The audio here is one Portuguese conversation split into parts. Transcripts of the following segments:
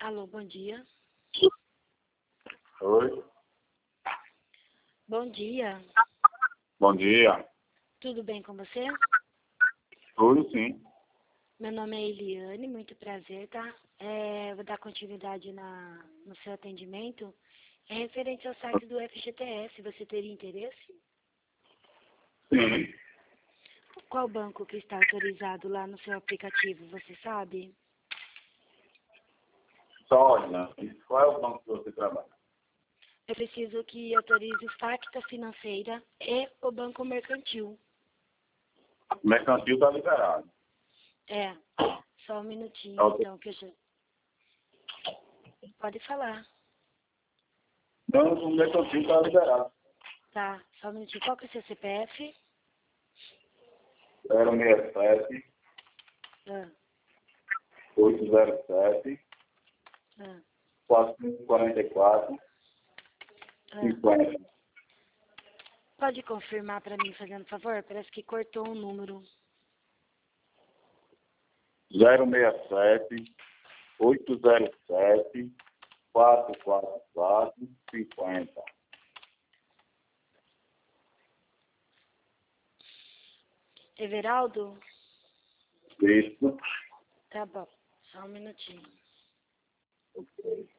Alô, bom dia. Oi, Bom dia. bom dia. Tudo bem com você? Tudo sim. Meu nome é Eliane, muito prazer, tá? Vou dar continuidade no seu atendimento. É referente ao site do FGTS, você teria interesse? Sim. Qual banco que está autorizado lá no seu aplicativo, você sabe? Só olhando. Qual é o banco que você trabalha? Eu preciso que autorize o Facta Financeira e o Banco Mercantil. O mercantil está liberado. Só um minutinho, Tá ok. então, que eu já... Pode falar. Não, o mercantil está liberado. Tá, só um minutinho. Qual que é o seu CPF? 067 Ah, 807 ah, 444 ah. 50. Pode confirmar para mim, fazendo favor? Parece que cortou um número. 067 807 444 50. Everaldo? Isso. Tá bom, só um minutinho. Ok.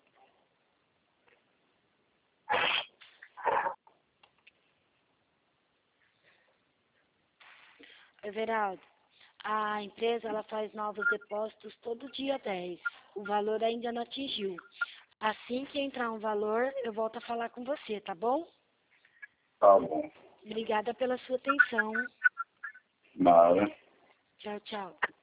Everaldo, a empresa ela faz novos depósitos todo dia 10. O valor ainda não atingiu. Assim que entrar um valor, eu volto a falar com você, tá bom? Tá bom. Obrigada pela sua atenção. Nada. Tchau, tchau.